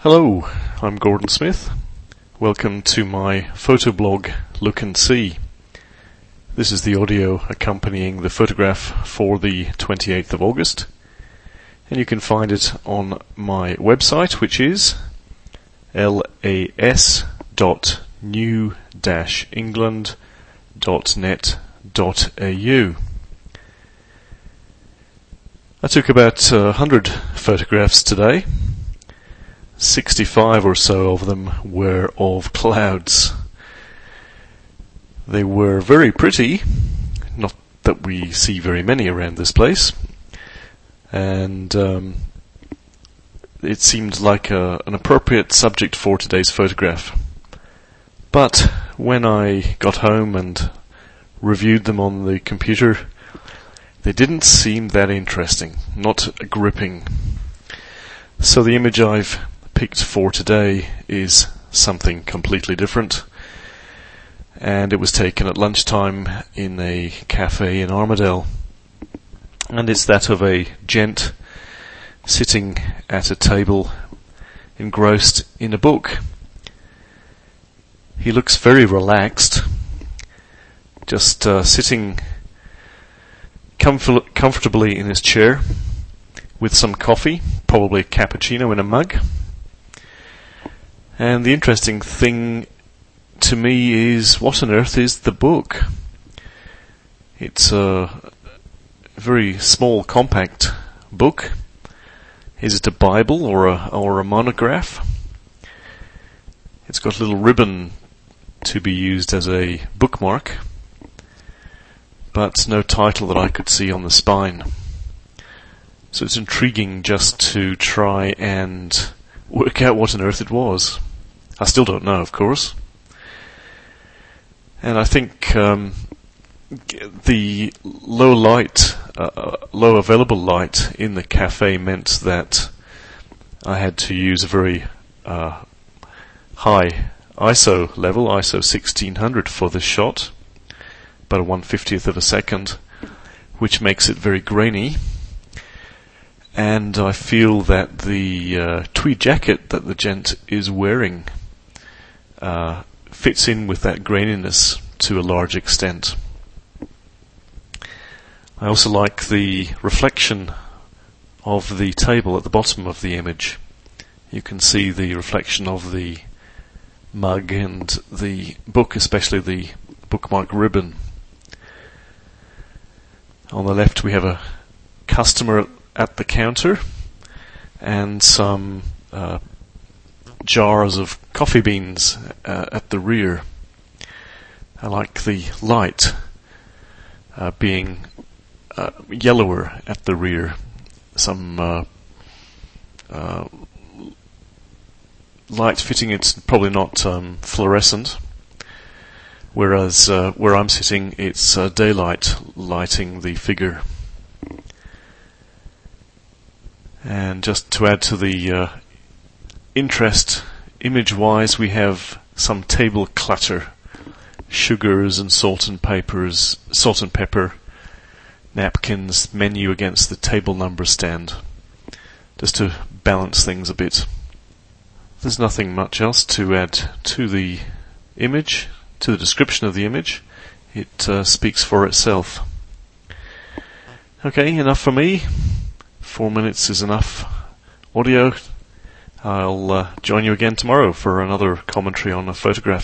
Hello, I'm Gordon Smith. Welcome to my photoblog Look and See. This is the audio accompanying the photograph for the 28th of August, and you can find it on my website, which is las-new-england.net.au. I took about 100 photographs today. 65 or so of them were of clouds. They were very pretty, not that we see very many around this place, and it seemed like an appropriate subject for today's photograph. But when I got home and reviewed them on the computer, they didn't seem that interesting, not gripping. So the image I've picked for today is something completely different, and it was taken at lunchtime in a cafe in Armadale, and it's that of a gent sitting at a table engrossed in a book. He looks very relaxed, just sitting comfortably in his chair with some coffee, probably a cappuccino in a mug. And the interesting thing to me is, what on earth is the book? It's a very small, compact book. Is it a Bible or a monograph? It's got a little ribbon to be used as a bookmark, but no title that I could see on the spine. So it's intriguing just to try and work out what on earth it was. I still don't know, of course. And I think the low available light in the cafe meant that I had to use a very high ISO level, ISO 1600 for this shot, about a 1/50th of a second, which makes it very grainy. And I feel that the tweed jacket that the gent is wearing fits in with that graininess to a large extent. I also like the reflection of the table at the bottom of the image. You can see the reflection of the mug and the book, especially the bookmark ribbon. On the left we have a customer at the counter and some jars of coffee beans at the rear. I like the light being yellower at the rear. Some light fitting, it's probably not fluorescent, whereas where I'm sitting it's daylight lighting the figure. And just to add to the interest, image-wise, we have some table clutter, sugars and salt and pepper, napkins, menu against the table number stand, just to balance things a bit. There's nothing much else to add to the image, to the description of the image. It speaks for itself. Okay, enough for me. 4 minutes is enough audio. I'll join you again tomorrow for another commentary on a photograph.